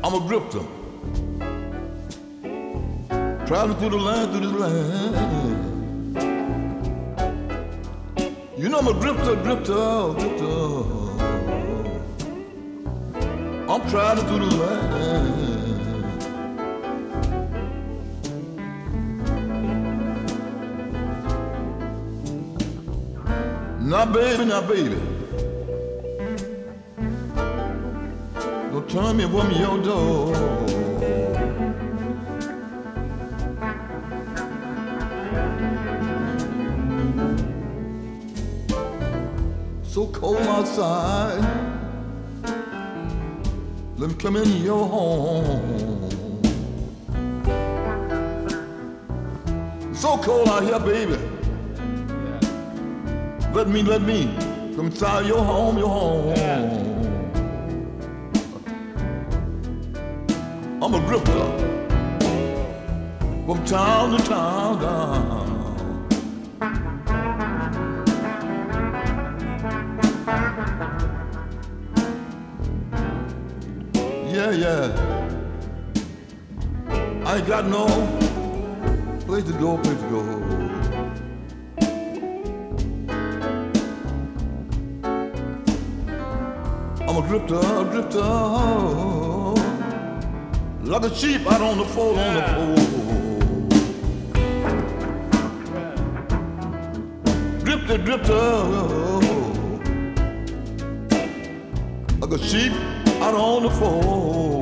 I'm a drifter, traveling through the land. You know I'm a drifter. I'm traveling through the land. Now baby, don't turn me from your door. So cold outside, let me come in your home. So cold out here, baby. Let me come inside your home. I'm a drifter from town to town. Yeah. I ain't got no place to go. I'm a drifter, like a sheep out on the fold, Drifter, like a sheep out on the fold.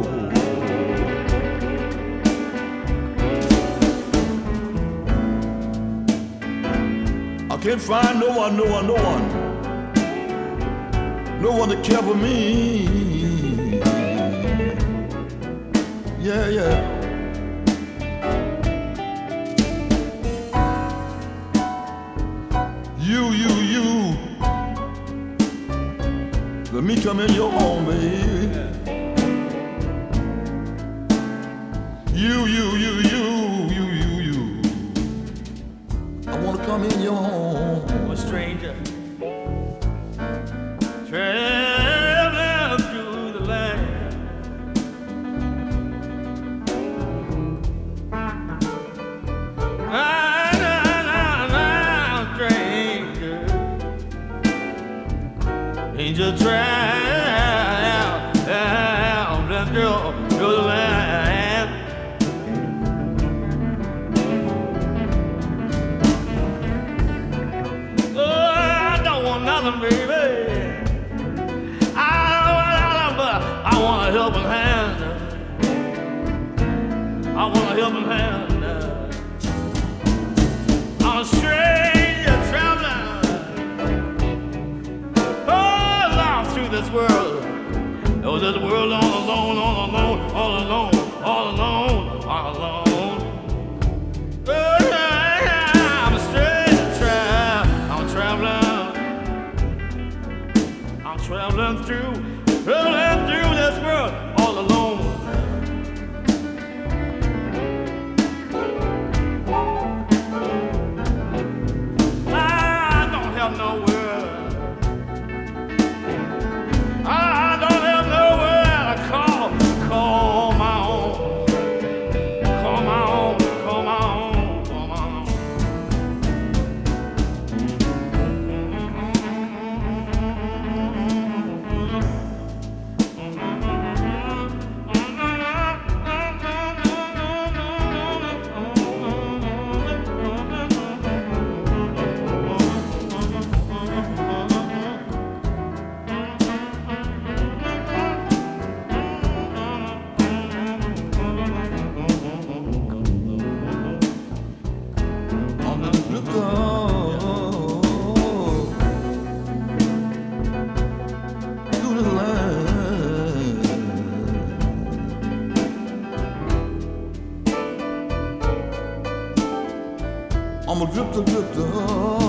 I can't find no one to care for me. Yeah. You. Let me come in your home, baby. You. I wanna come in your home. A stranger traveling through the land. I'm stranger, angel traveling through the land. Oh, I don't want nothing, baby. I want a helping hand. I'm a stranger traveling all through this world. Oh, this world all alone. I'm a stranger I'm traveling through this world all alone. I don't have nowhere to call my own. Call my own. I'm a drifter.